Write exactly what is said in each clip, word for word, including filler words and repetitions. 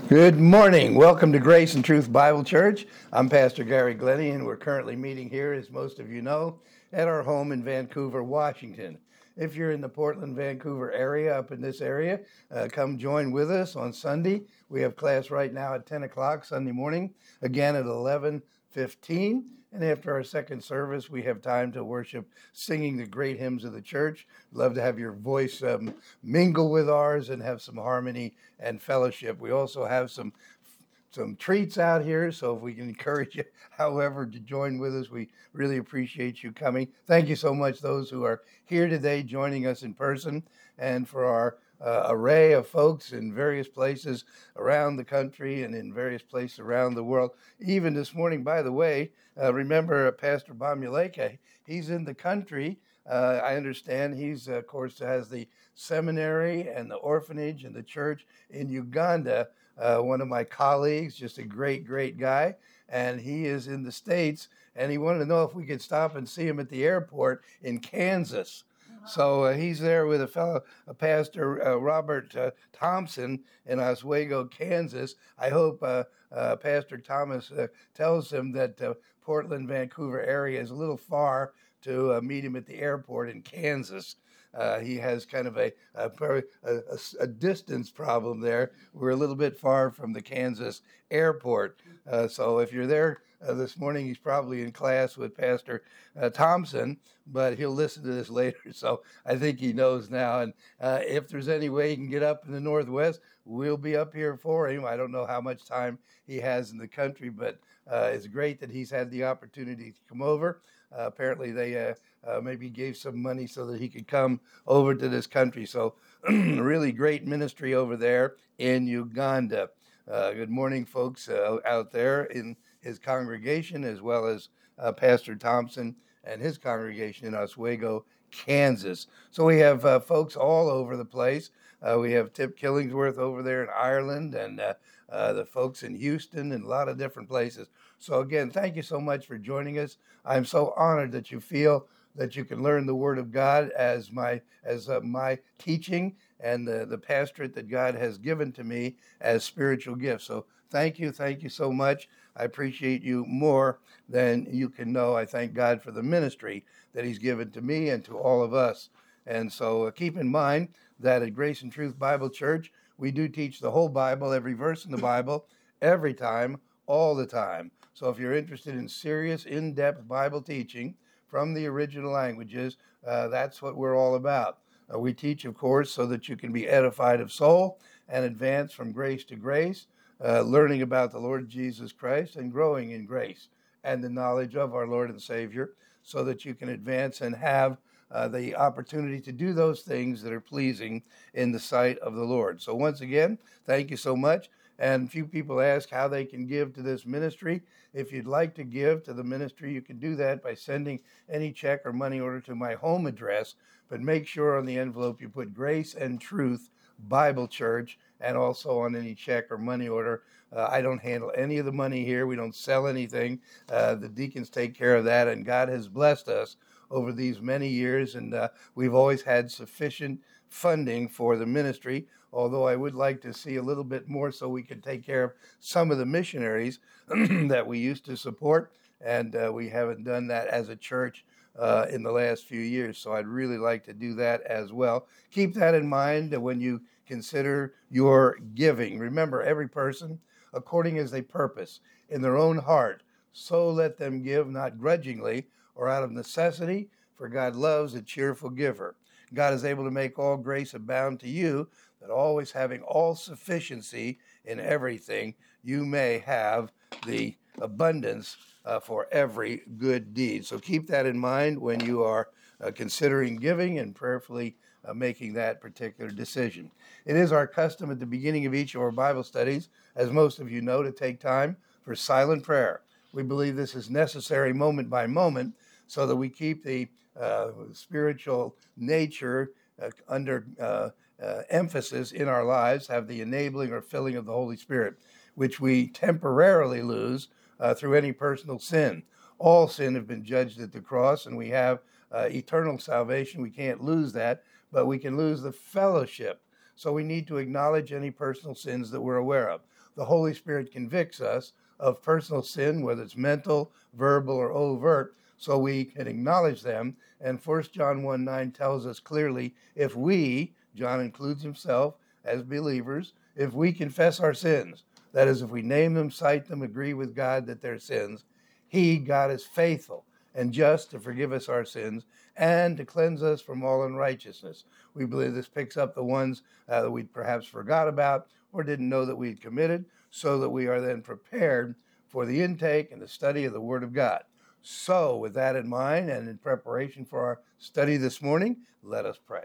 Good morning. Welcome to Grace and Truth Bible Church. I'm Pastor Gary Glennie, and we're currently meeting here, as most of you know, at our home in Vancouver, Washington. If you're in the Portland, Vancouver area, up in this area, uh, come join with us on Sunday. We have class right now at ten o'clock Sunday morning, again at eleven fifteen. And after our second service, we have time to worship singing the great hymns of the church. Love to have your voice um, mingle with ours and have some harmony and fellowship. We also have some some treats out here, so if we can encourage you, however, to join with us, we really appreciate you coming. Thank you so much, those who are here today joining us in person, and for our uh, array of folks in various places around the country and in various places around the world. Even this morning, by the way, uh, remember uh, Pastor Bamuleke, he's in the country. Uh, I understand he's, uh, of course, has the seminary and the orphanage and the church in Uganda. Uh, one of my colleagues, just a great, great guy, and he is in the States, and he wanted to know if we could stop and see him at the airport in Kansas. So uh, he's there with a fellow, a pastor, uh, Robert uh, Thompson in Oswego, Kansas. I hope uh, uh, Pastor Thomas uh, tells him that uh, Portland, Vancouver area is a little far to uh, meet him at the airport in Kansas. Uh, he has kind of a a, a a distance problem there. We're a little bit far from the Kansas airport. Uh, so if you're there uh, this morning, he's probably in class with Pastor uh, Thompson, but he'll listen to this later. So I think he knows now. And uh, if there's any way he can get up in the Northwest, we'll be up here for him. I don't know how much time he has in the country, but uh, it's great that he's had the opportunity to come over. Uh, apparently they uh, uh, maybe gave some money so that he could come over to this country. So really great ministry over there in Uganda. Uh, good morning, folks uh, out there in his congregation, as well as uh, Pastor Thompson and his congregation in Oswego, Kansas. So we have uh, folks all over the place. Uh, we have Tip Killingsworth over there in Ireland, and uh, uh, the folks in Houston and a lot of different places. So again, thank you so much for joining us. I'm so honored that you feel that you can learn the Word of God as my as uh, my teaching and the, the pastorate that God has given to me as spiritual gifts. So thank you, thank you so much. I appreciate you more than you can know. I thank God for the ministry that He's given to me and to all of us. And so uh, keep in mind that at Grace and Truth Bible Church, we do teach the whole Bible, every verse in the Bible, every time, all the time. So if you're interested in serious, in-depth Bible teaching from the original languages, uh, that's what we're all about. Uh, we teach, of course, so that you can be edified of soul and advance from grace to grace, uh, learning about the Lord Jesus Christ and growing in grace and the knowledge of our Lord and Savior, so that you can advance and have uh, the opportunity to do those things that are pleasing in the sight of the Lord. So once again, thank you so much. And few people ask how they can give to this ministry. If you'd like to give to the ministry, you can do that by sending any check or money order to my home address. But make sure on the envelope you put Grace and Truth Bible Church, and also on any check or money order. Uh, I don't handle any of the money here. We don't sell anything. Uh, the deacons take care of that, and God has blessed us over these many years, and uh, we've always had sufficient funding for the ministry, although I would like to see a little bit more so we can take care of some of the missionaries that we used to support, and uh, we haven't done that as a church uh, in the last few years, so I'd really like to do that as well. Keep that in mind when you consider your giving. Remember, every person, according as they purpose in their own heart, so let them give, not grudgingly or out of necessity, for God loves a cheerful giver. God is able to make all grace abound to you, that always having all sufficiency in everything, you may have the abundance uh, for every good deed. So keep that in mind when you are uh, considering giving and prayerfully uh, making that particular decision. It is our custom at the beginning of each of our Bible studies, as most of you know, to take time for silent prayer. We believe this is necessary moment by moment so that we keep the uh, spiritual nature uh, under uh, uh, emphasis in our lives, have the enabling or filling of the Holy Spirit, which we temporarily lose uh, through any personal sin. All sin have been judged at the cross, and we have uh, eternal salvation. We can't lose that, but we can lose the fellowship. So we need to acknowledge any personal sins that we're aware of. The Holy Spirit convicts us of personal sin, whether it's mental, verbal, or overt, so we can acknowledge them. And First John one nine tells us clearly, if we, John includes himself as believers, if we confess our sins, that is, if we name them, cite them, agree with God that they're sins, he, God, is faithful and just to forgive us our sins and to cleanse us from all unrighteousness. We believe this picks up the ones uh, that we perhaps forgot about or didn't know that we'd committed, so that we are then prepared for the intake and the study of the Word of God. So with that in mind and in preparation for our study this morning, let us pray.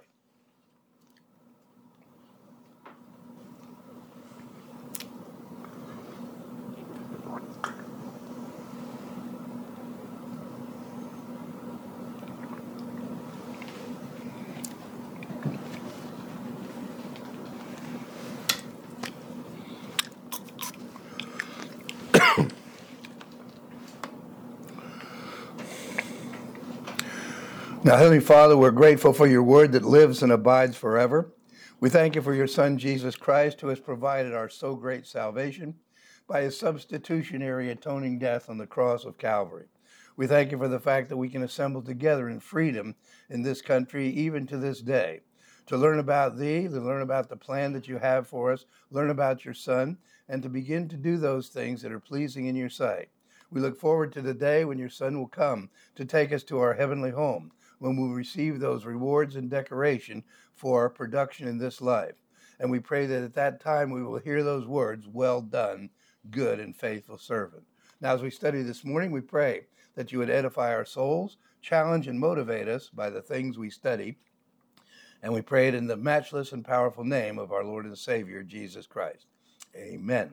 Now, Heavenly Father, we're grateful for your word that lives and abides forever. We thank you for your Son, Jesus Christ, who has provided our so great salvation by his substitutionary atoning death on the cross of Calvary. We thank you for the fact that we can assemble together in freedom in this country, even to this day, to learn about thee, to learn about the plan that you have for us, learn about your Son, and to begin to do those things that are pleasing in your sight. We look forward to the day when your Son will come to take us to our heavenly home, when we receive those rewards and decoration for our production in this life. And we pray that at that time we will hear those words, well done, good and faithful servant. Now, as we study this morning, we pray that you would edify our souls, challenge and motivate us by the things we study. And we pray it in the matchless and powerful name of our Lord and Savior, Jesus Christ. Amen.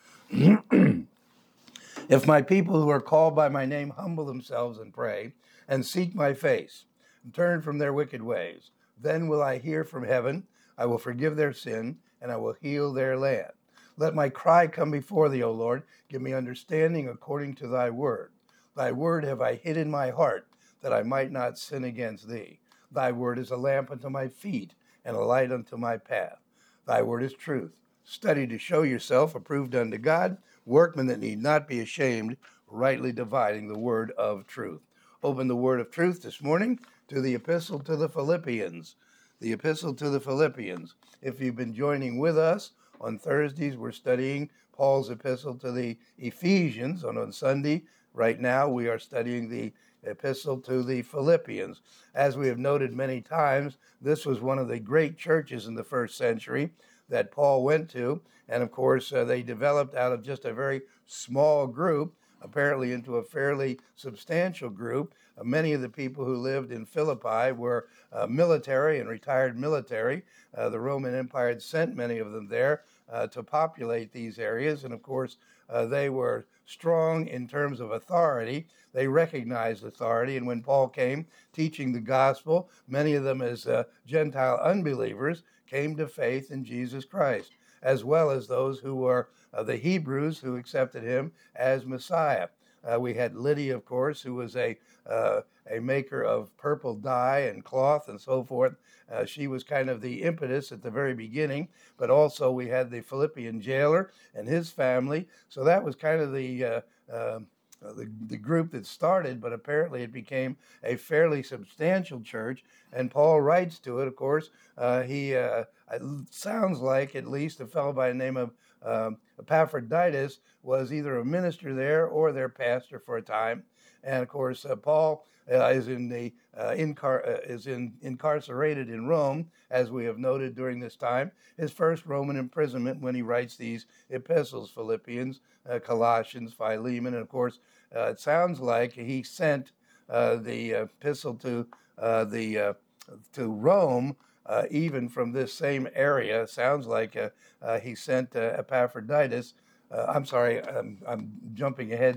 If my people who are called by my name humble themselves and pray and seek my face and turn from their wicked ways, then will I hear from heaven, I will forgive their sin, and I will heal their land. Let my cry come before thee, O Lord. Give me understanding according to thy word. Thy word have I hid in my heart, that I might not sin against thee. Thy word is a lamp unto my feet, and a light unto my path. Thy word is truth. Study to show yourself approved unto God, workmen that need not be ashamed, rightly dividing the word of truth. Open the word of truth this morning to the epistle to the Philippians. The epistle to the Philippians. If you've been joining with us on Thursdays, we're studying Paul's epistle to the Ephesians. And on Sunday, right now, we are studying the epistle to the Philippians. As we have noted many times, this was one of the great churches in the first century that Paul went to. And of course, uh, they developed out of just a very small group, apparently into a fairly substantial group. Uh, many of the people who lived in Philippi were uh, military and retired military. Uh, the Roman Empire had sent many of them there uh, to populate these areas. And of course, uh, they were strong in terms of authority. They recognized authority. And when Paul came teaching the gospel, many of them as uh, Gentile unbelievers came to faith in Jesus Christ, as well as those who were uh, the Hebrews who accepted him as Messiah. Uh, we had Lydia, of course, who was a uh, a maker of purple dye and cloth and so forth. Uh, she was kind of the impetus at the very beginning, but also we had the Philippian jailer and his family. So that was kind of the uh, uh, the, the group that started, but apparently it became a fairly substantial church. And Paul writes to it, of course. Uh, he uh, it sounds like at least a fellow by the name of um, Epaphroditus was either a minister there or their pastor for a time. And of course, uh, Paul uh, is in the uh, incar- uh, is in incarcerated in Rome, as we have noted during this time. His first Roman imprisonment when he writes these epistles: Philippians, uh, Colossians, Philemon, and of course, uh, it sounds like he sent uh, the epistle to uh, the uh, to Rome. Uh, even from this same area, sounds like uh, uh, he sent uh, Epaphroditus. Uh, I'm sorry, I'm, I'm jumping ahead there.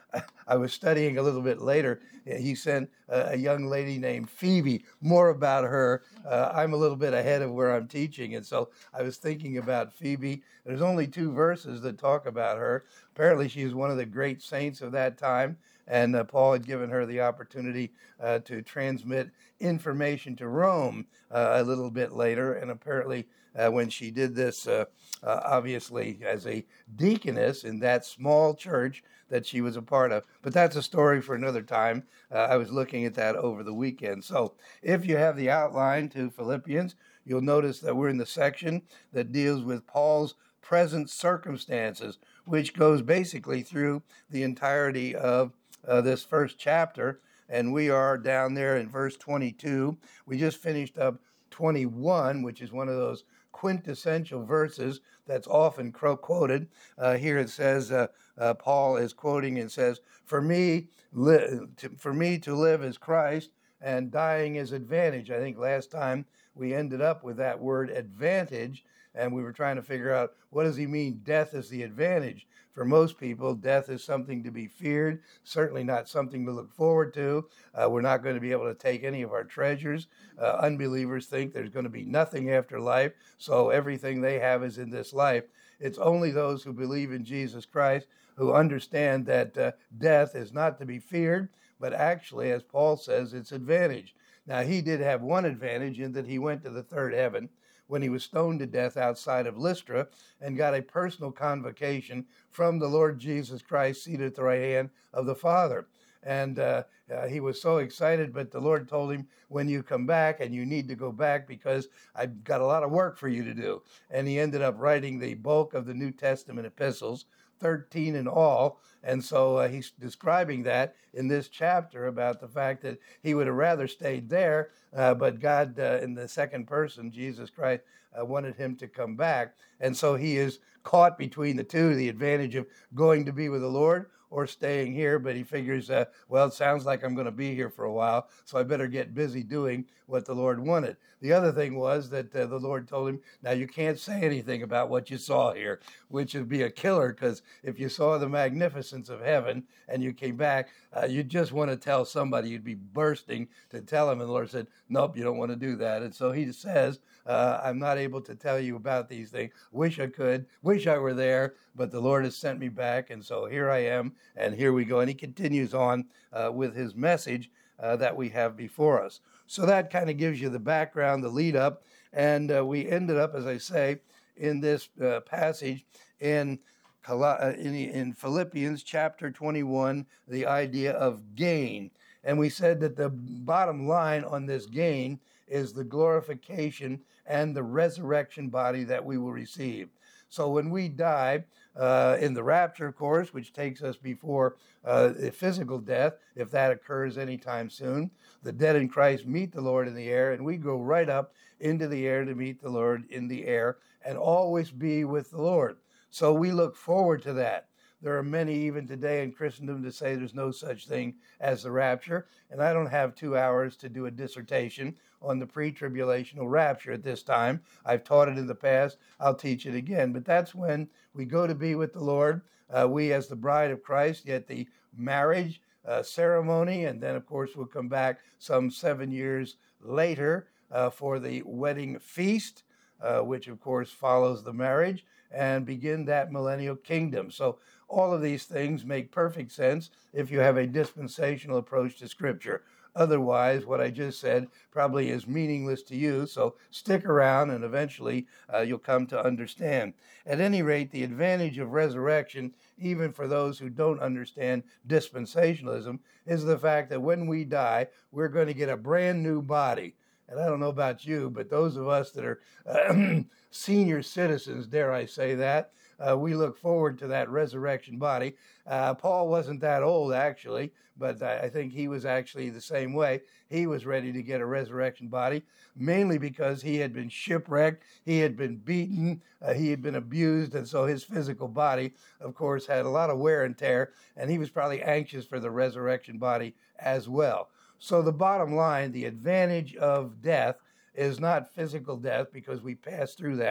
I was studying a little bit later. He sent a, a young lady named Phoebe. More about her. Uh, I'm a little bit ahead of where I'm teaching, and so I was thinking about Phoebe. There's only two verses that talk about her. Apparently, she's one of the great saints of that time, and uh, Paul had given her the opportunity uh, to transmit information to Rome uh, a little bit later, and apparently uh, when she did this, uh, uh, obviously as a deaconess in that small church that she was a part of. But that's a story for another time. Uh, I was looking at that over the weekend. So if you have the outline to Philippians, you'll notice that we're in the section that deals with Paul's present circumstances, which goes basically through the entirety of uh, this first chapter. And we are down there in verse twenty-two. We just finished up twenty-one, which is one of those quintessential verses that's often quoted. Uh, here it says, uh, uh, Paul is quoting and says, for me, li- to, for me to live is Christ and dying is advantage. I think last time we ended up with that word advantage, and we were trying to figure out, what does he mean death is the advantage? For most people, death is something to be feared, certainly not something to look forward to. Uh, we're not going to be able to take any of our treasures. Uh, unbelievers think there's going to be nothing after life, so everything they have is in this life. It's only those who believe in Jesus Christ who understand that uh, death is not to be feared, but actually, as Paul says, it's advantage. Now, he did have one advantage in that he went to the third heaven when he was stoned to death outside of Lystra and got a personal convocation from the Lord Jesus Christ seated at the right hand of the Father. And uh, uh, he was so excited, but the Lord told him, when you come back, and you need to go back because I've got a lot of work for you to do. And he ended up writing the bulk of the New Testament epistles, thirteen in all. And so uh, he's describing that in this chapter about the fact that he would have rather stayed there, uh, but God, uh, in the second person, Jesus Christ, uh, wanted him to come back. And so he is caught between the two, the advantage of going to be with the Lord or staying here, but he figures, uh, well, it sounds like I'm going to be here for a while, so I better get busy doing what the Lord wanted. The other thing was that uh, the Lord told him, now you can't say anything about what you saw here, which would be a killer, because if you saw the magnificence of heaven and you came back, uh, you just want to tell somebody, you'd be bursting to tell him, and the Lord said, nope, you don't want to do that. And so he says, uh, I'm not able to tell you about these things. Wish I could, wish I were there, but the Lord has sent me back, and so here I am, and here we go. And he continues on uh, with his message uh, that we have before us. So that kind of gives you the background, the lead up, and uh, we ended up, as I say, in this uh, passage in, in in Philippians chapter twenty-one, the idea of gain. And we said that the bottom line on this gain is the glorification and the resurrection body that we will receive. So when we die uh, in the rapture, of course, which takes us before uh, physical death, if that occurs anytime soon, the dead in Christ meet the Lord in the air, and we go right up into the air to meet the Lord in the air and always be with the Lord. So we look forward to that. There are many even today in Christendom to say there's no such thing as the rapture, and I don't have two hours to do a dissertation on the pre-tribulational rapture at this time. I've taught it in the past. I'll teach it again. But that's when we go to be with the Lord. Uh, we as the bride of Christ get the marriage uh, ceremony, and then, of course, we'll come back some seven years later uh, for the wedding feast, uh, which, of course, follows the marriage, and begin that millennial kingdom. So all of these things make perfect sense if you have a dispensational approach to Scripture. Otherwise, what I just said probably is meaningless to you, so stick around and eventually uh, you'll come to understand. At any rate, the advantage of resurrection, even for those who don't understand dispensationalism, is the fact that when we die, we're going to get a brand new body. And I don't know about you, but those of us that are uh, senior citizens, dare I say that, uh, we look forward to that resurrection body. Uh, Paul wasn't that old, actually, but I, I think he was actually the same way. He was ready to get a resurrection body, mainly because he had been shipwrecked, he had been beaten, uh, he had been abused, and so his physical body, of course, had a lot of wear and tear, and he was probably anxious for the resurrection body as well. So the bottom line, the advantage of death is not physical death, because we pass through that.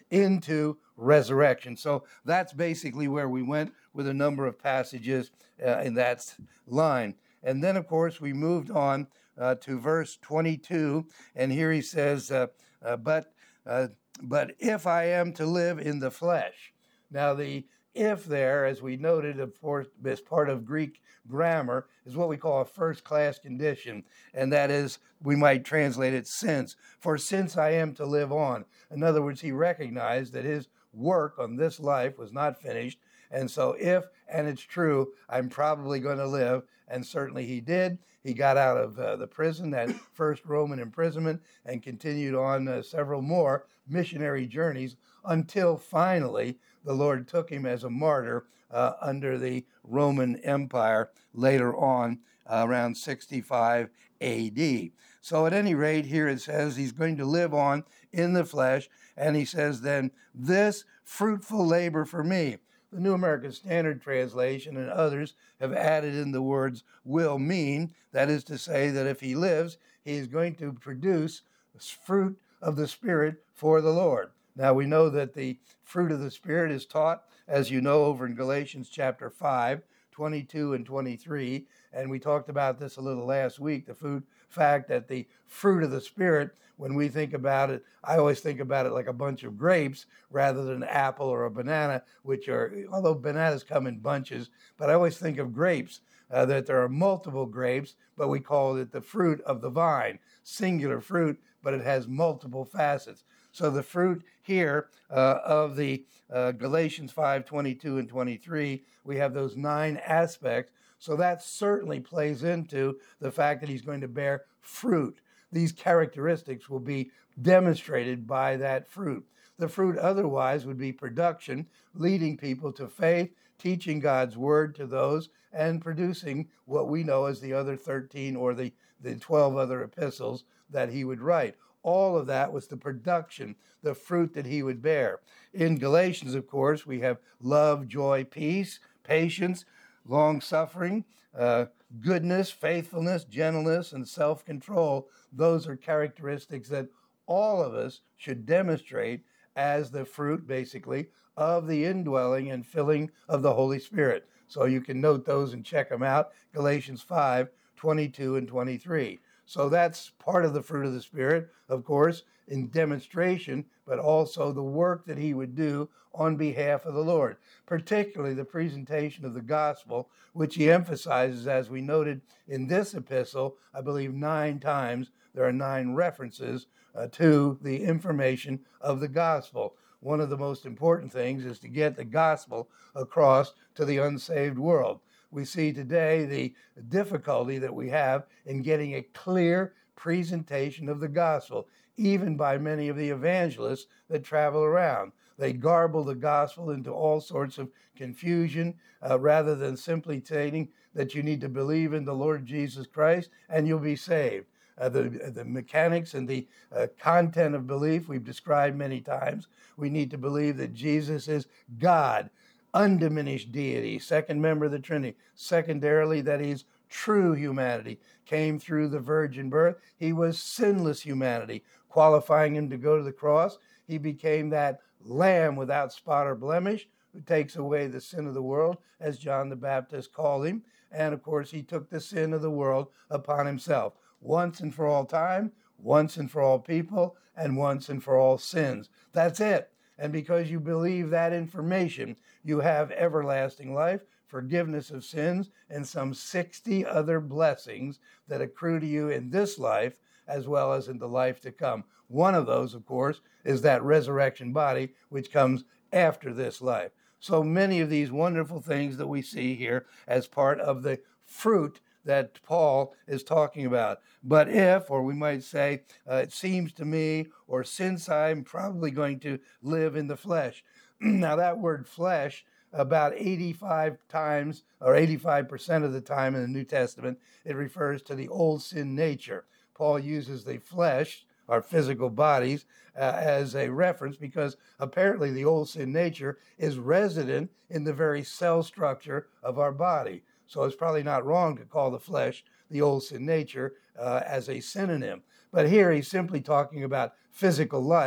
into resurrection. So that's basically where we went with a number of passages uh, in that line. And then, of course, we moved on uh, to verse twenty-two, and here he says, uh, uh, but, uh, but if I am to live in the flesh. Now, the if there, as we noted, of course, as part of Greek grammar, is what we call a first-class condition, and that is, we might translate it since. For since I am to live on. In other words, he recognized that his work on this life was not finished, and so if, and it's true, I'm probably going to live, and certainly he did. He got out of uh, the prison, that first Roman imprisonment, and continued on uh, several more missionary journeys until finally the Lord took him as a martyr uh, under the Roman Empire later on, uh, around sixty-five A D. So at any rate, here it says he's going to live on in the flesh, and he says then, this fruitful labor for me. The New American Standard Translation and others have added in the words will mean, that is to say that if he lives, he is going to produce fruit of the Spirit for the Lord. Now we know that the fruit of the Spirit is taught, as you know, over in Galatians chapter five, twenty-two and twenty-three, and we talked about this a little last week, the food, fact that the fruit of the Spirit, when we think about it, I always think about it like a bunch of grapes rather than an apple or a banana, which are, although bananas come in bunches, but I always think of grapes, uh, that there are multiple grapes, but we call it the fruit of the vine, singular fruit, but it has multiple facets. So the fruit here uh, of the uh, Galatians five, twenty-two and twenty-three, we have those nine aspects. So that certainly plays into the fact that he's going to bear fruit. These characteristics will be demonstrated by that fruit. The fruit otherwise would be production, leading people to faith, teaching God's word to those, and producing what we know as the other thirteen or the, the twelve other epistles that he would write. All of that was the production, the fruit that he would bear. In Galatians, of course, we have love, joy, peace, patience, long-suffering, uh, goodness, faithfulness, gentleness, and self-control. Those are characteristics that all of us should demonstrate as the fruit, basically, of the indwelling and filling of the Holy Spirit. So you can note those and check them out, Galatians five, twenty-two and twenty-three. So that's part of the fruit of the Spirit, of course, in demonstration, but also the work that he would do on behalf of the Lord, particularly the presentation of the gospel, which he emphasizes, as we noted in this epistle, I believe nine times. There are nine references uh, to the information of the gospel. One of the most important things is to get the gospel across to the unsaved world. We see today the difficulty that we have in getting a clear presentation of the gospel, even by many of the evangelists that travel around. They garble the gospel into all sorts of confusion, uh, rather than simply stating that you need to believe in the Lord Jesus Christ and you'll be saved. Uh, the, the mechanics and the uh, content of belief we've described many times. We need to believe that Jesus is God, undiminished deity, second member of the Trinity. Secondarily, that he's true humanity, came through the virgin birth. He was sinless humanity, qualifying him to go to the cross. He became that lamb without spot or blemish who takes away the sin of the world, as John the Baptist called him. And of course, he took the sin of the world upon himself, once and for all time, once and for all people, and once and for all sins. That's it. And because you believe that information, you have everlasting life, forgiveness of sins, and some sixty other blessings that accrue to you in this life as well as in the life to come. One of those, of course, is that resurrection body, which comes after this life. So many of these wonderful things that we see here as part of the fruit that Paul is talking about. But if, or we might say, uh, it seems to me, or since I'm probably going to live in the flesh. Now that word flesh, about eighty-five times, or eighty-five percent of the time in the New Testament, it refers to the old sin nature. Paul uses the flesh, our physical bodies, uh, as a reference because apparently the old sin nature is resident in the very cell structure of our body. So it's probably not wrong to call the flesh the old sin nature uh, as a synonym. But here he's simply talking about physical life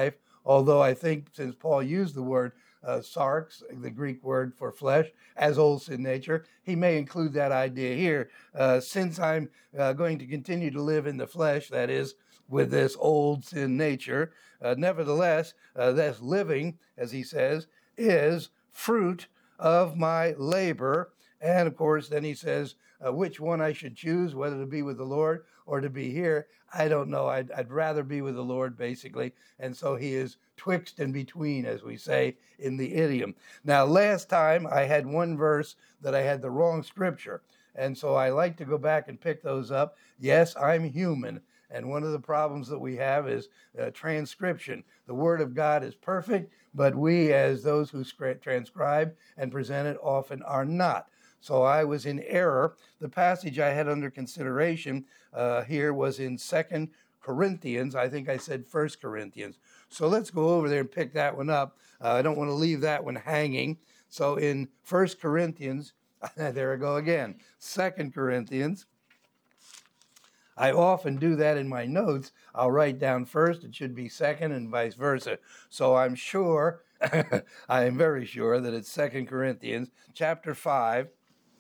although I think since Paul used the word uh, sarx, the Greek word for flesh, as old sin nature, he may include that idea here. Uh, since I'm uh, going to continue to live in the flesh, that is, with this old sin nature, uh, nevertheless, uh, this living, as he says, is fruit of my labor. And of course, then he says, uh, which one I should choose, whether to be with the Lord or to be here. I don't know. I'd, I'd rather be with the Lord, basically. And so he is twixt and between, as we say in the idiom. Now, last time I had one verse that I had the wrong scripture. And so I like to go back and pick those up. Yes, I'm human. And one of the problems that we have is uh, transcription. The Word of God is perfect, but we, as those who transcribe and present it, often are not. So I was in error. The passage I had under consideration uh, here was in Second Corinthians. I think I said First Corinthians. So let's go over there and pick that one up. Uh, I don't want to leave that one hanging. So in First Corinthians, there I go again, Second Corinthians. I often do that in my notes. I'll write down first, it should be second, and vice versa. So I'm sure, I am very sure that it's Second Corinthians chapter five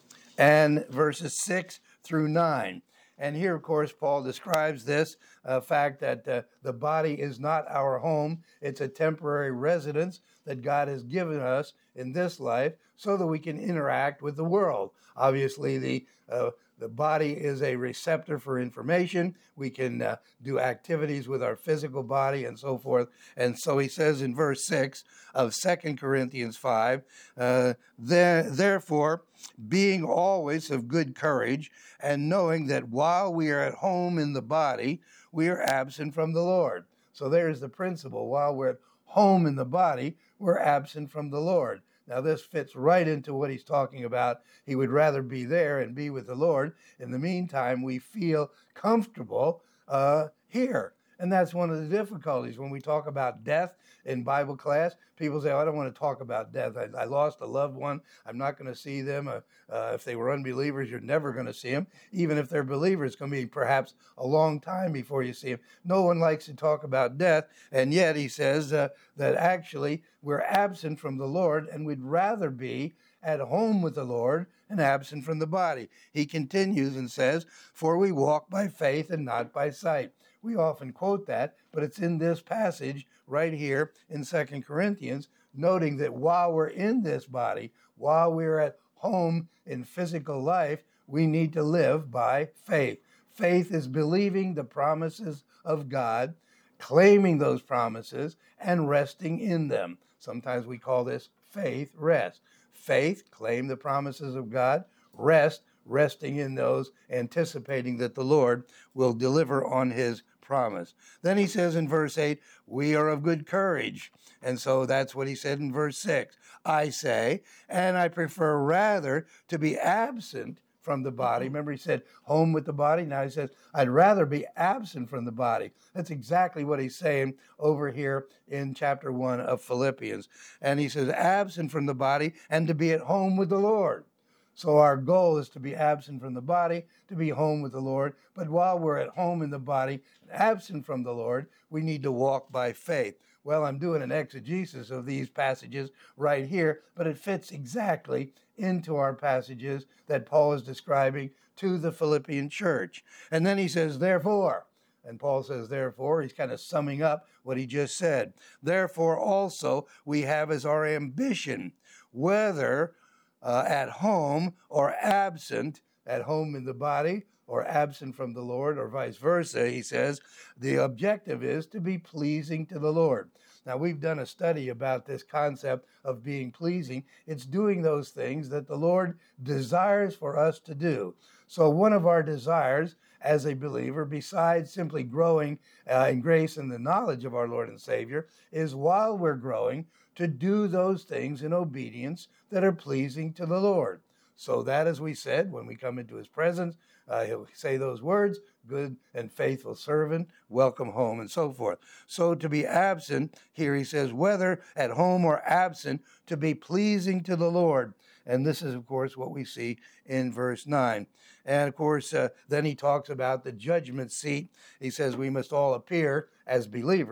and verses six through nine. And here, of course, Paul describes this uh, fact that uh, the body is not our home. It's a temporary residence that God has given us in this life so that we can interact with the world. Obviously, the uh, the body is a receptor for information. We can uh, do activities with our physical body and so forth. And so he says in verse six of Second Corinthians five, uh, there, therefore, being always of good courage, and knowing that while we are at home in the body, we are absent from the Lord. So there's the principle. While we're at home in the body, we're absent from the Lord. Now, this fits right into what he's talking about. He would rather be there and be with the Lord. In the meantime, we feel comfortable uh, here. And that's one of the difficulties when we talk about death in Bible class. People say, oh, I don't want to talk about death. I, I lost a loved one. I'm not going to see them. Uh, uh, if they were unbelievers, you're never going to see them. Even if they're believers, it's going to be perhaps a long time before you see them. No one likes to talk about death. And yet he says uh, that actually we're absent from the Lord, and we'd rather be at home with the Lord and absent from the body. He continues and says, for we walk by faith and not by sight. We often quote that, but it's in this passage right here in Second Corinthians, noting that while we're in this body, while we're at home in physical life, we need to live by faith. Faith is believing the promises of God, claiming those promises, and resting in them. Sometimes we call this faith rest. Faith, claim the promises of God. Rest, resting in those, anticipating that the Lord will deliver on his promise. Then he says in verse eight, we are of good courage. And so that's what he said in verse six. I say, and I prefer rather to be absent from the body. Remember, he said home with the body. Now he says, I'd rather be absent from the body. That's exactly what he's saying over here in chapter one of Philippians. And he says, absent from the body and to be at home with the Lord. So our goal is to be absent from the body, to be home with the Lord. But while we're at home in the body, absent from the Lord, we need to walk by faith. Well, I'm doing an exegesis of these passages right here, but it fits exactly into our passages that Paul is describing to the Philippian church. And then he says, therefore, and Paul says, therefore, he's kind of summing up what he just said. Therefore, also, we have as our ambition, whether uh, at home or absent, at home in the body or absent from the Lord, or vice versa, he says, the objective is to be pleasing to the Lord. Now, we've done a study about this concept of being pleasing. It's doing those things that the Lord desires for us to do. So one of our desires as a believer, besides simply growing uh, in grace and the knowledge of our Lord and Savior, is while we're growing, to do those things in obedience that are pleasing to the Lord. So that, as we said, when we come into his presence, uh, he'll say those words, good and faithful servant, welcome home, and so forth. So to be absent, here he says, whether at home or absent, to be pleasing to the Lord. And this is, of course, what we see in verse nine. And, of course, uh, then he talks about the judgment seat. He says we must all appear as believers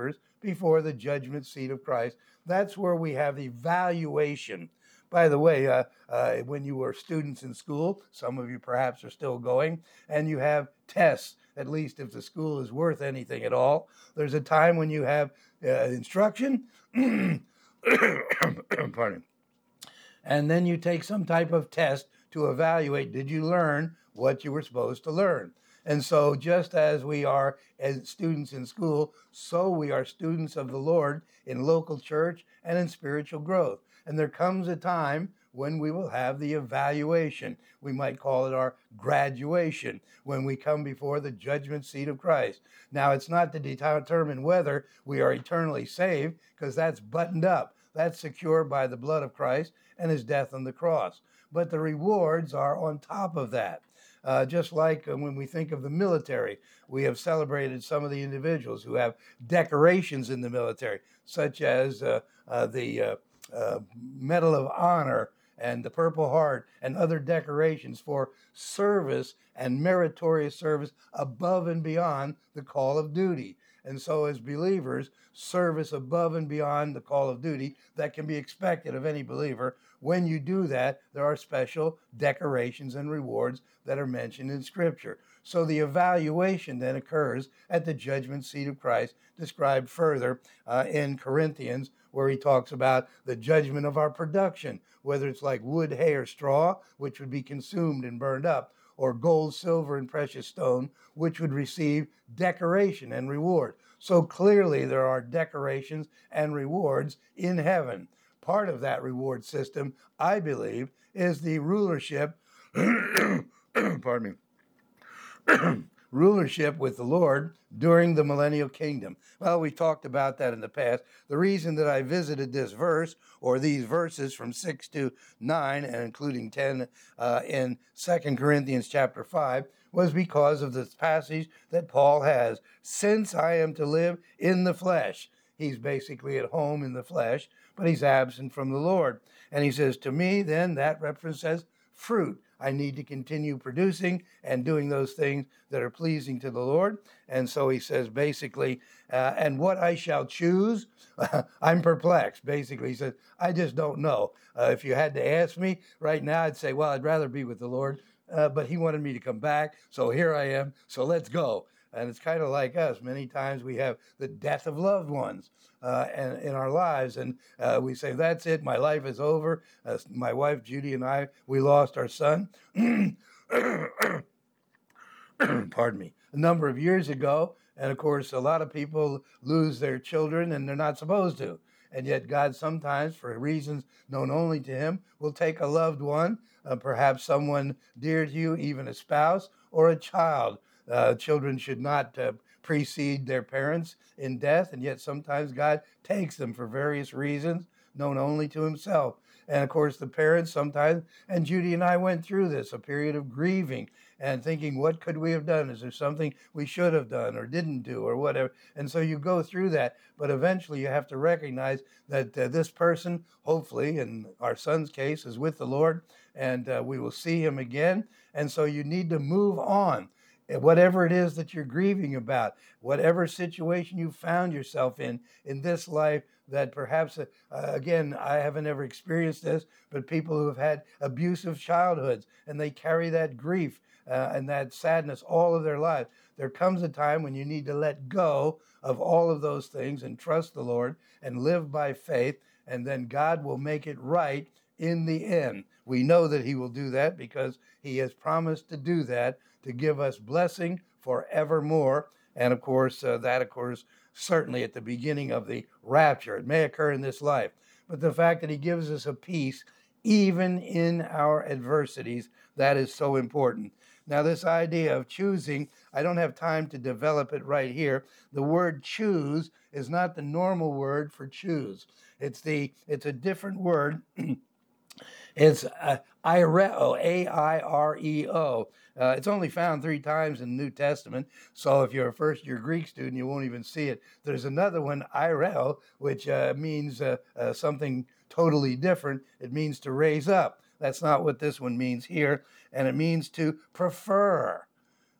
before the judgment seat of Christ. That's where we have evaluation. By the way, uh, uh, when you were students in school, some of you perhaps are still going, and you have tests, at least if the school is worth anything at all. There's a time when you have uh, instruction, pardon, and then you take some type of test to evaluate, did you learn what you were supposed to learn? And so just as we are as students in school, so we are students of the Lord in local church and in spiritual growth. And there comes a time when we will have the evaluation. We might call it our graduation, when we come before the judgment seat of Christ. Now, it's not to determine whether we are eternally saved, because that's buttoned up. That's secured by the blood of Christ and his death on the cross. But the rewards are on top of that. Uh, just like uh, when we think of the military, we have celebrated some of the individuals who have decorations in the military, such as uh, uh, the uh, uh, Medal of Honor and the Purple Heart and other decorations for service and meritorious service above and beyond the call of duty. And so as believers, service above and beyond the call of duty that can be expected of any believer. When you do that, there are special decorations and rewards that are mentioned in Scripture. So the evaluation then occurs at the judgment seat of Christ, described further uh, in Corinthians, where he talks about the judgment of our production, whether it's like wood, hay, or straw, which would be consumed and burned up, or gold, silver, and precious stone, which would receive decoration and reward. So clearly there are decorations and rewards in heaven. Part of that reward system, I believe, is the rulership, pardon me, rulership with the Lord during the millennial kingdom. Well, we talked about that in the past. The reason that I visited this verse, or these verses from six to nine, and including ten uh, in Second Corinthians chapter five, was because of this passage that Paul has. Since I am to live in the flesh. He's basically at home in the flesh, but he's absent from the Lord. And he says, to me, then, that represents fruit. I need to continue producing and doing those things that are pleasing to the Lord. And so he says, basically, uh, and what I shall choose, I'm perplexed. Basically, he says, I just don't know. Uh, if you had to ask me right now, I'd say, well, I'd rather be with the Lord. Uh, but he wanted me to come back, so here I am, so let's go. And it's kind of like us. Many times we have the death of loved ones uh, and, in our lives, and uh, we say, that's it, my life is over. Uh, my wife, Judy, and I, we lost our son, pardon me, a number of years ago. And of course, a lot of people lose their children, and they're not supposed to. And yet God sometimes, for reasons known only to him, will take a loved one, uh, perhaps someone dear to you, even a spouse or a child. Uh, children should not uh, precede their parents in death, and yet sometimes God takes them for various reasons known only to himself. And of course, the parents sometimes, and Judy and I went through this, a period of grieving and thinking, what could we have done? Is there something we should have done or didn't do or whatever? And so you go through that, but eventually you have to recognize that uh, this person, hopefully, in our son's case, is with the Lord, and uh, we will see him again. And so you need to move on. Whatever it is that you're grieving about, whatever situation you found yourself in, in this life, that perhaps, uh, again, I haven't ever experienced this, but people who have had abusive childhoods, and they carry that grief uh, and that sadness all of their lives. There comes a time when you need to let go of all of those things and trust the Lord and live by faith, and then God will make it right in the end. We know that he will do that because he has promised to do that, to give us blessing forevermore. And of course, uh, that occurs certainly at the beginning of the rapture. It may occur in this life, but the fact that he gives us a peace even in our adversities, that is so important. Now, this idea of choosing, I don't have time to develop it right here. The word choose is not the normal word for choose. It's the it's a different word. It's uh, aireo, A I R E O. Uh, it's only found three times in the New Testament, so if you're a first-year Greek student, you won't even see it. There's another one, aireo, which uh, means uh, uh, something totally different. It means to raise up. That's not what this one means here, and it means to prefer.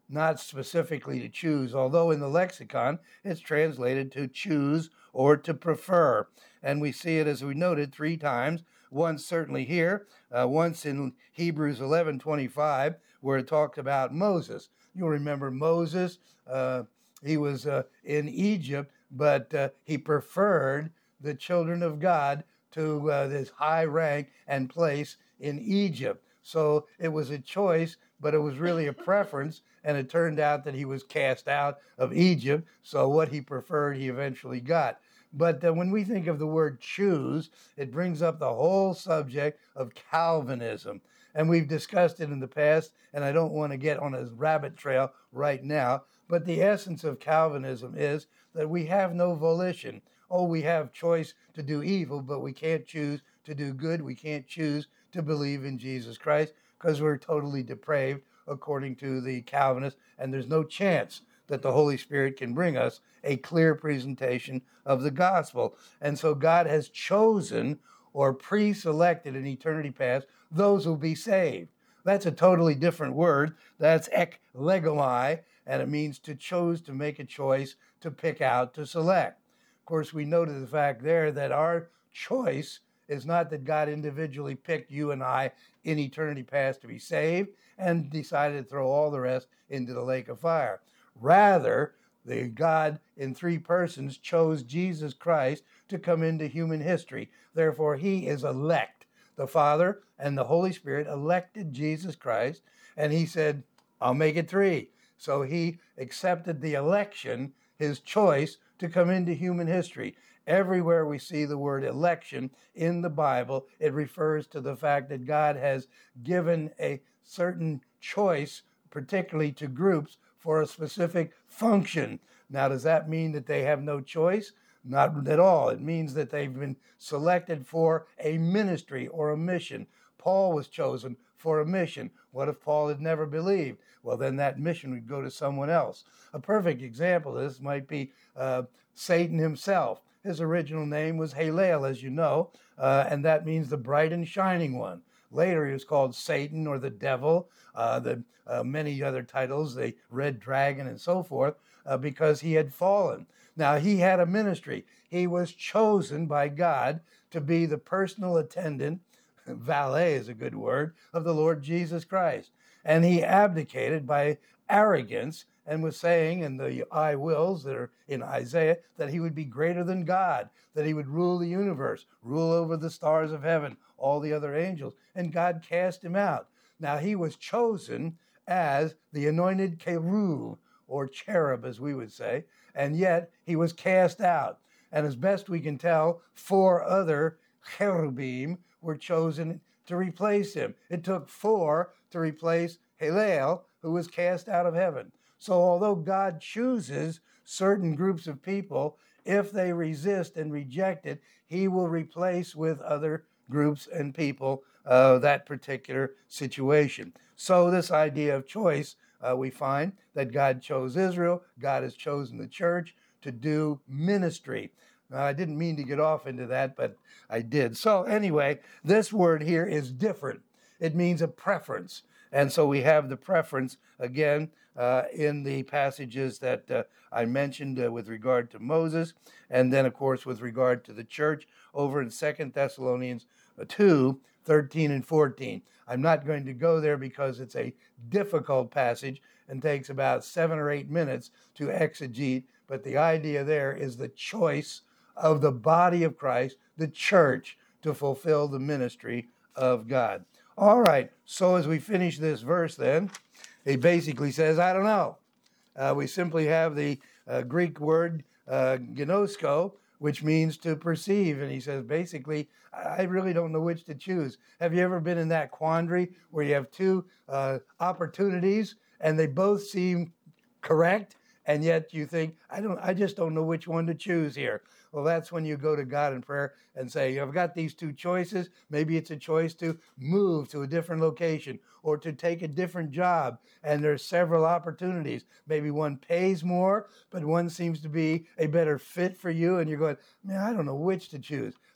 not specifically to choose, although in the lexicon it's translated to choose or to prefer. And we see it, as we noted, three times. Once certainly here, uh, once in Hebrews eleven twenty-five, where it talked about Moses. You'll remember Moses, uh, he was uh, in Egypt, but uh, he preferred the children of God to uh, this high rank and place in Egypt. So it was a choice, but it was really a preference, and it turned out that he was cast out of Egypt, so what he preferred he eventually got. But uh, when we think of the word choose, it brings up the whole subject of Calvinism. And we've discussed it in the past, and I don't want to get on a rabbit trail right now, but the essence of Calvinism is that we have no volition. Oh, we have choice to do evil, but we can't choose to do good. We can't choose to believe in Jesus Christ because we're totally depraved, according to the Calvinists, and there's no chance that the Holy Spirit can bring us a clear presentation of the gospel. And so God has chosen or pre-selected in eternity past those who will be saved. That's a totally different word. That's eklegomai, and it means to choose, to make a choice, to pick out, to select. Of course, we noted the fact there that our choice is not that God individually picked you and I in eternity past to be saved and decided to throw all the rest into the lake of fire. Rather, the God in three persons chose Jesus Christ to come into human history. Therefore, he is elect. The Father and the Holy Spirit elected Jesus Christ, and he said, I'll make it three. So he accepted the election, his choice, to come into human history. Everywhere we see the word election in the Bible, it refers to the fact that God has given a certain choice, particularly to groups, for a specific function. Now, does that mean that they have no choice? Not at all. It means that they've been selected for a ministry or a mission. Paul was chosen for a mission. What if Paul had never believed? Well, then that mission would go to someone else. A perfect example of this might be uh, Satan himself. His original name was Halel, as you know, uh, and that means the bright and shining one. Later, he was called Satan or the devil, uh, the uh, many other titles, the red dragon and so forth, uh, because he had fallen. Now, he had a ministry. He was chosen by God to be the personal attendant, valet is a good word, of the Lord Jesus Christ. And he abdicated by arrogance and was saying in the I wills that are in Isaiah that he would be greater than God, that he would rule the universe, rule over the stars of heaven, all the other angels. And God cast him out. Now, he was chosen as the anointed cherub, or cherub, as we would say, and yet he was cast out. And as best we can tell, four other cherubim were chosen to replace him. It took four to replace Halel, who was cast out of heaven. So although God chooses certain groups of people, if they resist and reject it, he will replace with other groups and people uh, that particular situation. So this idea of choice, uh, we find that God chose Israel, God has chosen the church to do ministry. Now, I didn't mean to get off into that, but I did. So anyway, this word here is different. It means a preference. And so we have the preference, again, uh, in the passages that uh, I mentioned uh, with regard to Moses, and then, of course, with regard to the church over in Second Thessalonians two, thirteen and fourteen. I'm not going to go there because it's a difficult passage and takes about seven or eight minutes to exegete, but the idea there is the choice of the body of Christ, the church, to fulfill the ministry of God. All right, so as we finish this verse then, he basically says, I don't know. Uh, we simply have the uh, Greek word uh, gnosko, which means to perceive. And he says, basically, I really don't know which to choose. Have you ever been in that quandary where you have two uh, opportunities and they both seem correct, and yet you think, I don't, I just don't know which one to choose here? Well, that's when you go to God in prayer and say, I've got these two choices. Maybe it's a choice to move to a different location or to take a different job. And there's several opportunities. Maybe one pays more, but one seems to be a better fit for you. And you're going, man, I don't know which to choose.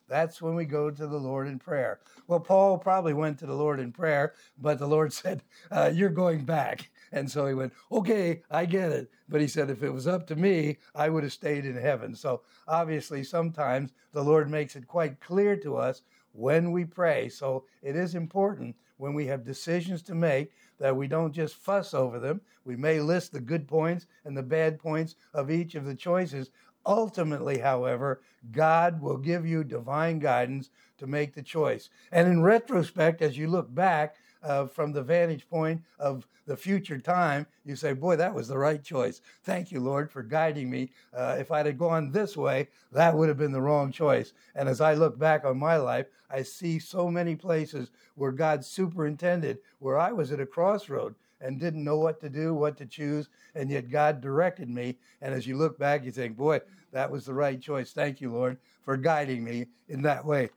That's when we go to the Lord in prayer. Well, Paul probably went to the Lord in prayer, but the Lord said, uh, you're going back. And so he went, okay, I get it. But he said, if it was up to me, I would have stayed in heaven. So obviously, sometimes the Lord makes it quite clear to us when we pray. So it is important when we have decisions to make that we don't just fuss over them. We may list the good points and the bad points of each of the choices. Ultimately, however, God will give you divine guidance to make the choice. And in retrospect, as you look back uh, from the vantage point of the future time, you say, boy, that was the right choice. Thank you, Lord, for guiding me. Uh, if I'd have gone this way, that would have been the wrong choice. And as I look back on my life, I see so many places where God superintended, where I was at a crossroad and didn't know what to do, what to choose, and yet God directed me. And as you look back, you think, boy, that was the right choice. Thank you, Lord, for guiding me in that way.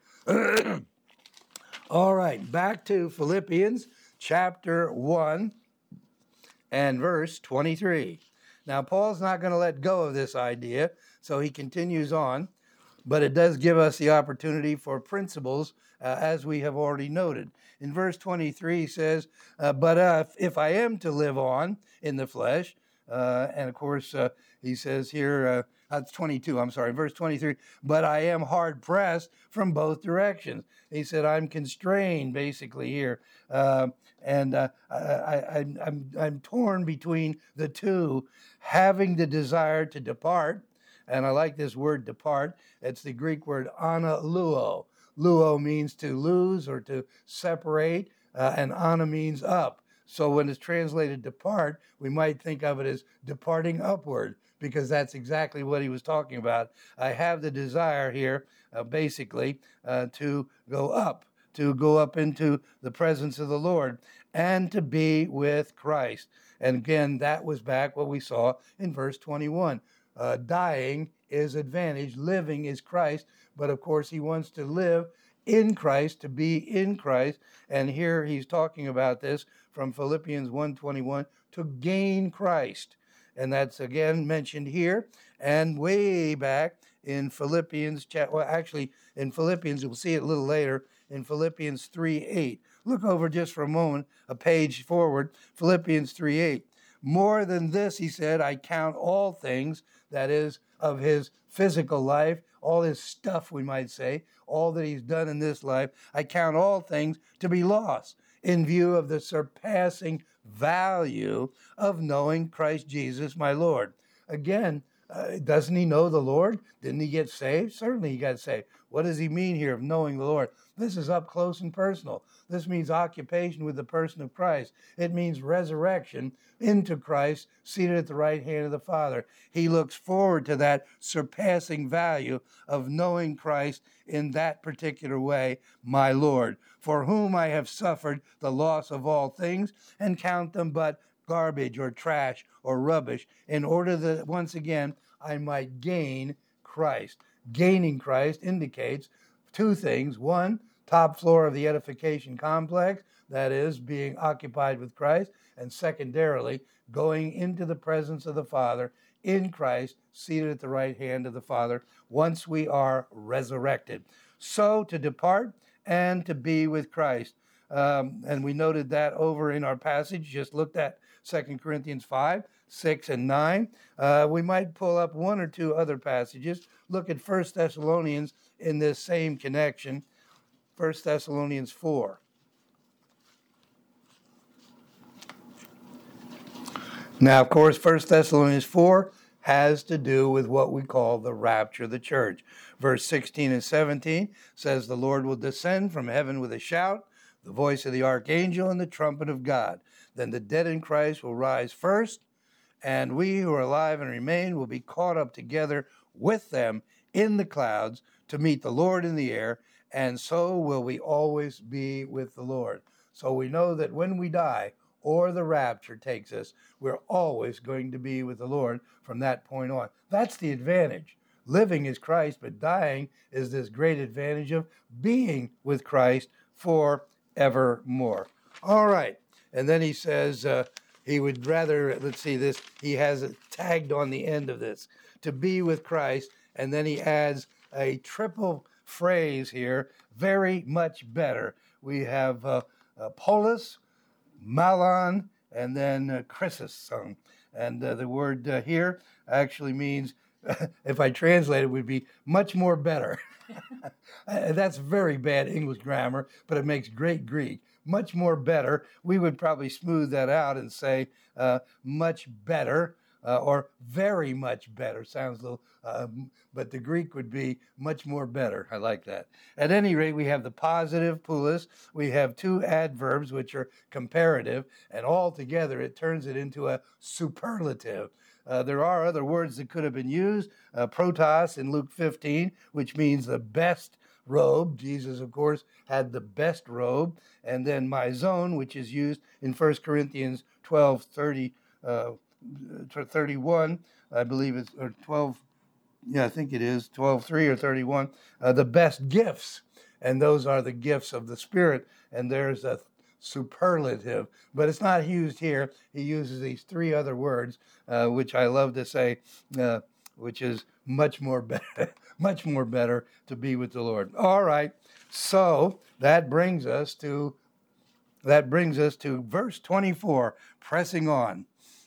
All right, back to Philippians chapter one and verse twenty-three. Now, Paul's not going to let go of this idea, so he continues on, but it does give us the opportunity for principles, uh, as we have already noted. In verse twenty-three, he says, uh, but uh, if, if I am to live on in the flesh, uh, and of course, uh, he says here, uh, that's twenty-two, I'm sorry, verse twenty-three, but I am hard pressed from both directions. He said, I'm constrained, basically, here. Uh, and uh, I, I, I'm, I'm torn between the two, having the desire to depart. And I like this word depart. It's the Greek word analuo. Luo means to lose or to separate, uh, and ana means up. So when it's translated depart, we might think of it as departing upward, because that's exactly what he was talking about. I have the desire here, uh, basically, uh, to go up, to go up into the presence of the Lord and to be with Christ. And again, that was back what we saw in verse twenty-one. Uh, dying is advantage, living is Christ, but of course he wants to live in Christ, to be in Christ. And here he's talking about this from Philippians one twenty-one, to gain Christ. And that's again mentioned here and way back in Philippians, well, actually in Philippians, we'll see it a little later, in Philippians three eight. Look over just for a moment, a page forward, Philippians three eight. More than this, he said, I count all things, that is, of his physical life, all his stuff, we might say, all that he's done in this life, I count all things to be lost in view of the surpassing value of knowing Christ Jesus, my Lord. Again, uh, doesn't he know the Lord? Didn't he get saved? Certainly he got saved. What does he mean here of knowing the Lord? This is up close and personal. This means occupation with the person of Christ. It means resurrection into Christ, seated at the right hand of the Father. He looks forward to that surpassing value of knowing Christ in that particular way, my Lord, for whom I have suffered the loss of all things and count them but garbage or trash or rubbish, in order that once again I might gain Christ. Gaining Christ indicates two things. One, top floor of the edification complex, that is, being occupied with Christ, and secondarily, going into the presence of the Father in Christ, seated at the right hand of the Father, once we are resurrected. So to depart and to be with Christ. Um, and we noted that over in our passage, just looked at Second Corinthians five, six, and nine. Uh, we might pull up one or two other passages. Look at First Thessalonians in this same connection. First Thessalonians four. Now, of course, First Thessalonians four has to do with what we call the rapture of the church. Verse sixteen and seventeen says, the Lord will descend from heaven with a shout, the voice of the archangel, and the trumpet of God. Then the dead in Christ will rise first, and we who are alive and remain will be caught up together with them in the clouds to meet the Lord in the air, and so will we always be with the Lord. So we know that when we die, or the rapture takes us, we're always going to be with the Lord from that point on. That's the advantage. Living is Christ, but dying is this great advantage of being with Christ forevermore. All right. And then he says uh, he would rather, let's see this, he has it tagged on the end of this, to be with Christ. And then he adds a triple phrase here, very much better. We have uh, uh, polis, malon, and then uh, chrysosom. And uh, the word uh, here actually means, if I translate it, would be much more better. That's very bad English grammar, but it makes great Greek. Much more better. We would probably smooth that out and say uh, much better uh, or very much better. Sounds a little, uh, but the Greek would be much more better. I like that. At any rate, we have the positive, poulos. We have two adverbs, which are comparative, and all together it turns it into a superlative. Uh, there are other words that could have been used. Uh, protos in Luke fifteen, which means the best robe. Jesus, of course, had the best robe. And then mizon, which is used in First Corinthians twelve thirty, uh, thirty-one, I believe it's, or twelve, yeah, I think it is, twelve three or thirty-one, uh, the best gifts. And those are the gifts of the Spirit. And there's a superlative, but it's not used here. He uses these three other words, uh, which I love to say, uh, which is much more better, much more better to be with the Lord. All right, so that brings us to that brings us to verse twenty-four. Pressing on.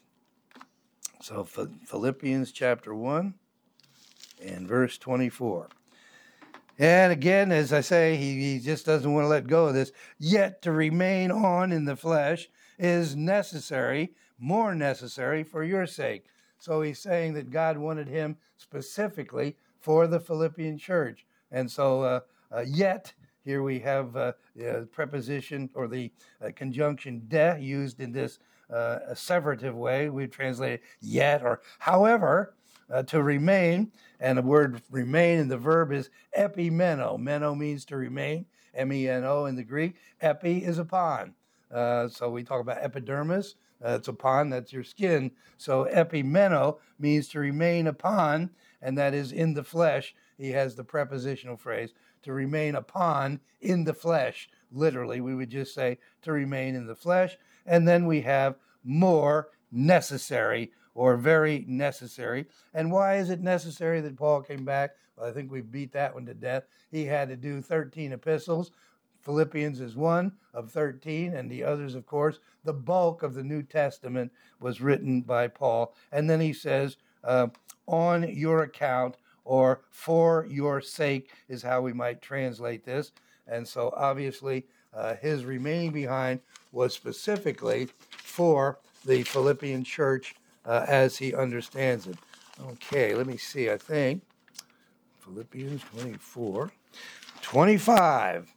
So Philippians chapter one and verse twenty-four. And again, as I say, he, he just doesn't want to let go of this. Yet to remain on in the flesh is necessary, more necessary for your sake. So he's saying that God wanted him specifically for the Philippian church. And so uh, uh, yet, here we have uh, the preposition or the uh, conjunction de used in this uh, asseverative way. We translate it yet or however. Uh, to remain, and the word remain in the verb is epimeno. Meno means to remain, M E N O in the Greek. Epi is upon. Uh, so we talk about epidermis. Uh, it's upon, that's your skin. So epimeno means to remain upon, and that is in the flesh. He has the prepositional phrase, to remain upon in the flesh. Literally, we would just say to remain in the flesh. And then we have more necessary, or very necessary. And why is it necessary that Paul came back? Well, I think we beat that one to death. He had to do thirteen epistles. Philippians is one of thirteen, and the others, of course, the bulk of the New Testament was written by Paul. And then he says, uh, on your account, or for your sake is how we might translate this. And so obviously uh, his remaining behind was specifically for the Philippian church Uh, as he understands it. Okay, let me see. I think Philippians twenty-four, twenty-five.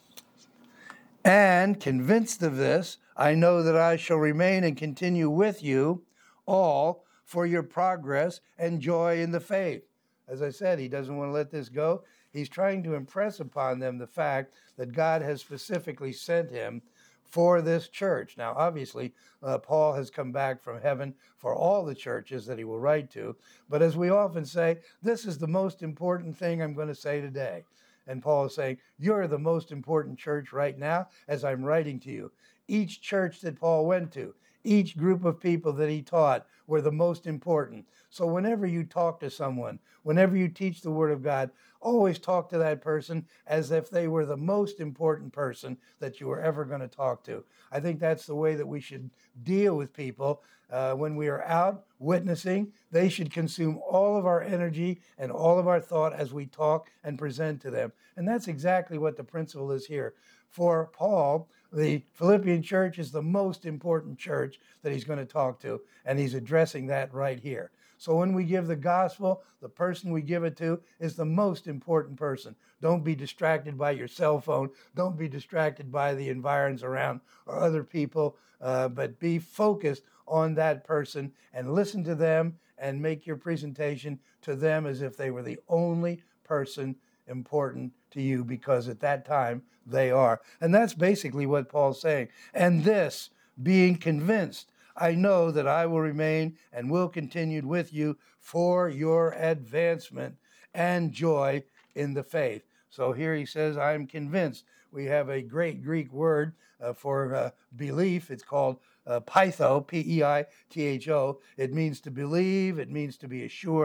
And convinced of this, I know that I shall remain and continue with you all for your progress and joy in the faith. As I said, he doesn't want to let this go. He's trying to impress upon them the fact that God has specifically sent him for this church. Now, obviously, uh, Paul has come back from heaven for all the churches that he will write to. But as we often say, this is the most important thing I'm going to say today. And Paul is saying, you're the most important church right now as I'm writing to you. Each church that Paul went to, each group of people that he taught were the most important. So whenever you talk to someone, whenever you teach the Word of God, always talk to that person as if they were the most important person that you were ever going to talk to. I think that's the way that we should deal with people. Uh, when we are out witnessing, they should consume all of our energy and all of our thought as we talk and present to them. And that's exactly what the principle is here. For Paul, the Philippian church is the most important church that he's going to talk to, and he's addressing that right here. So when we give the gospel, the person we give it to is the most important person. Don't be distracted by your cell phone. Don't be distracted by the environs around or other people, uh, but be focused on that person and listen to them and make your presentation to them as if they were the only person important to you, because at that time they are. And that's basically what Paul's saying. And this, being convinced, I know that I will remain and will continue with you for your advancement and joy in the faith. So here he says, I am convinced. We have a great Greek word uh, for uh, belief. It's called uh, peitho, P E I T H O. It means to believe. It means to be assured.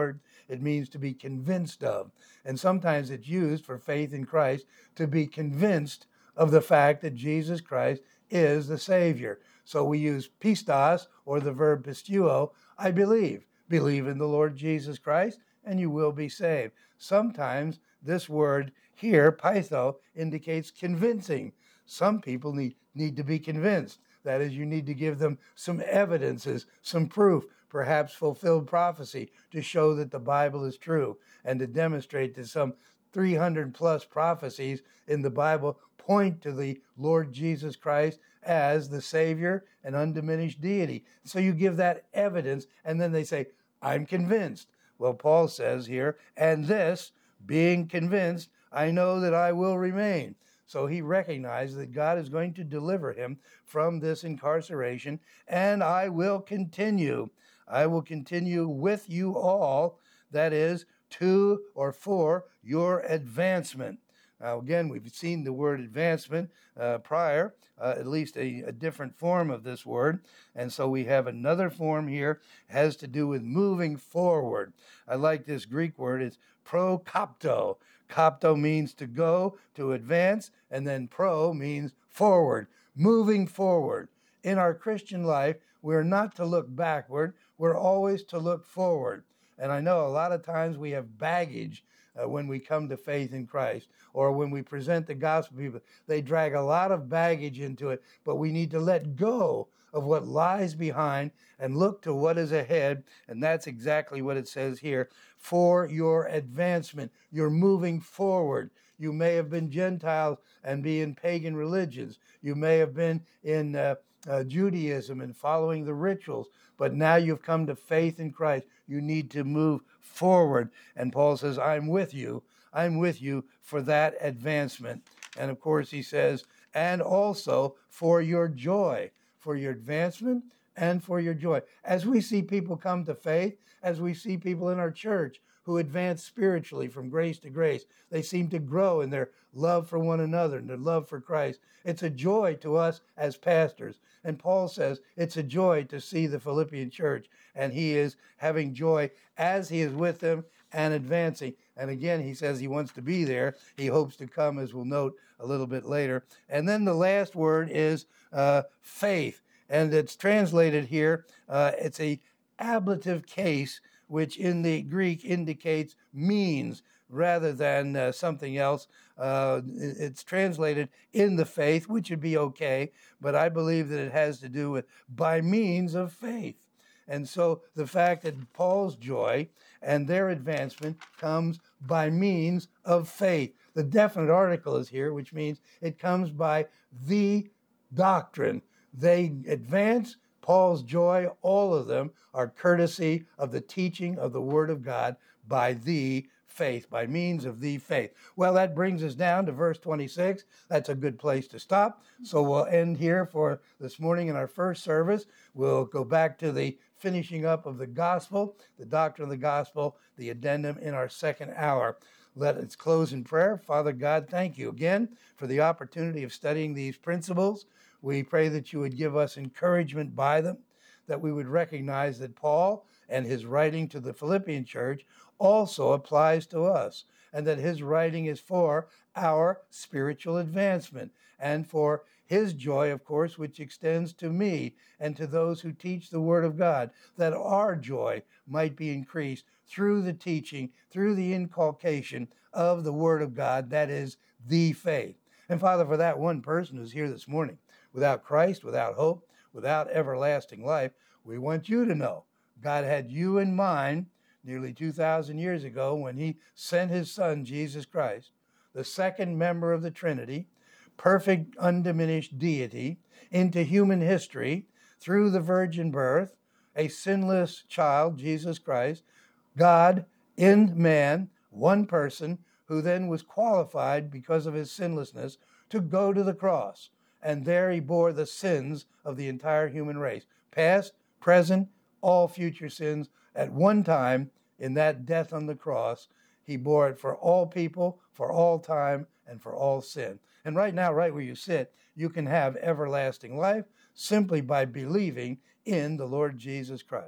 It means to be convinced of. And sometimes it's used for faith in Christ, to be convinced of the fact that Jesus Christ is the Savior. So we use pistos, or the verb pisteuo, I believe. Believe in the Lord Jesus Christ, and you will be saved. Sometimes this word here, pytho, indicates convincing. Some people need, need to be convinced. That is, you need to give them some evidences, some proof, perhaps fulfilled prophecy, to show that the Bible is true, and to demonstrate that some three hundred plus prophecies in the Bible point to the Lord Jesus Christ as the Savior and undiminished deity. So you give that evidence, and then they say, I'm convinced. Well, Paul says here, and this, being convinced, I know that I will remain. So he recognized that God is going to deliver him from this incarceration, and I will continue. I will continue with you all, that is, to or for your advancement. Now, again, we've seen the word advancement uh, prior, uh, at least a, a different form of this word. And so we have another form here, has to do with moving forward. I like this Greek word, it's prokopto. Kopto means to go, to advance, and then pro means forward, moving forward. In our Christian life, we're not to look backward, we're always to look forward. And I know a lot of times we have baggage uh, when we come to faith in Christ, or when we present the gospel to people. They drag a lot of baggage into it, but we need to let go of what lies behind and look to what is ahead. And that's exactly what it says here. For your advancement, you're moving forward. You may have been Gentiles and be in pagan religions. You may have been in uh, uh, Judaism and following the rituals, but now you've come to faith in Christ. You need to move forward. And Paul says, I'm with you. I'm with you for that advancement. And of course, he says, and also for your joy, for your advancement and for your joy. As we see people come to faith, as we see people in our church who advance spiritually from grace to grace, they seem to grow in their love for one another and their love for Christ. It's a joy to us as pastors. And Paul says it's a joy to see the Philippian church, and he is having joy as he is with them and advancing. And again, he says he wants to be there. He hopes to come, as we'll note a little bit later. And then the last word is uh, faith. And it's translated here, uh, it's a ablative case, which in the Greek indicates means rather than uh, something else. Uh, it's translated in the faith, which would be okay, but I believe that it has to do with by means of faith. And so the fact that Paul's joy and their advancement comes by means of faith. The definite article is here, which means it comes by the doctrine. They advance. Paul's joy, all of them are courtesy of the teaching of the Word of God by the faith, by means of the faith. Well, that brings us down to verse twenty-six. That's a good place to stop. So we'll end here for this morning in our first service. We'll go back to the finishing up of the gospel, the doctrine of the gospel, the addendum in our second hour. Let us close in prayer. Father God, thank you again for the opportunity of studying these principles. We pray that you would give us encouragement by them, that we would recognize that Paul and his writing to the Philippian church also applies to us, and that his writing is for our spiritual advancement and for his joy, of course, which extends to me and to those who teach the Word of God, that our joy might be increased through the teaching, through the inculcation of the Word of God, that is the faith. And Father, for that one person who's here this morning, without Christ, without hope, without everlasting life, we want you to know God had you in mind nearly two thousand years ago when he sent his Son, Jesus Christ, the second member of the Trinity, perfect, undiminished deity, into human history through the virgin birth, a sinless child, Jesus Christ, God in man, one person, who then was qualified because of his sinlessness to go to the cross. And there he bore the sins of the entire human race, past, present, all future sins. At one time, in that death on the cross, he bore it for all people, for all time, and for all sin. And right now, right where you sit, you can have everlasting life simply by believing in the Lord Jesus Christ.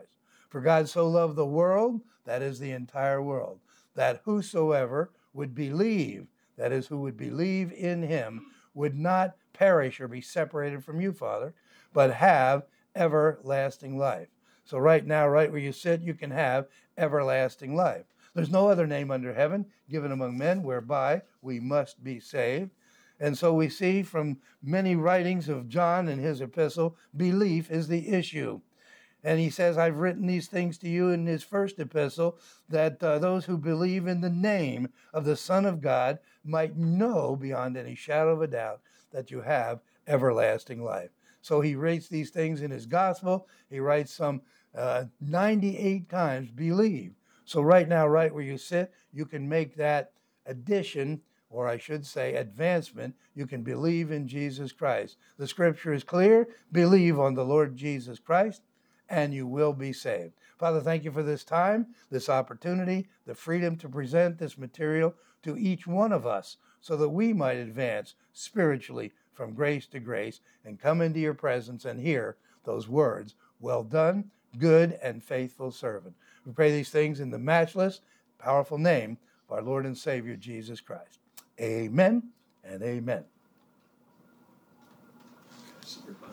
For God so loved the world, that is the entire world, that whosoever would believe, that is, who would believe in him, would not perish or be separated from you, Father, but have everlasting life. So right now, right where you sit, you can have everlasting life. There's no other name under heaven given among men whereby we must be saved. And so we see from many writings of John in his epistle, belief is the issue. And he says, I've written these things to you in his first epistle, that uh, those who believe in the name of the Son of God might know beyond any shadow of a doubt that you have everlasting life. So he writes these things in his gospel. He writes some uh, ninety-eight times, believe. So right now, right where you sit, you can make that addition, or I should say advancement. You can believe in Jesus Christ. The scripture is clear. Believe on the Lord Jesus Christ, and you will be saved. Father, thank you for this time, this opportunity, the freedom to present this material to each one of us so that we might advance spiritually from grace to grace and come into your presence and hear those words, well done, good and faithful servant. We pray these things in the matchless, powerful name of our Lord and Savior, Jesus Christ. Amen and amen.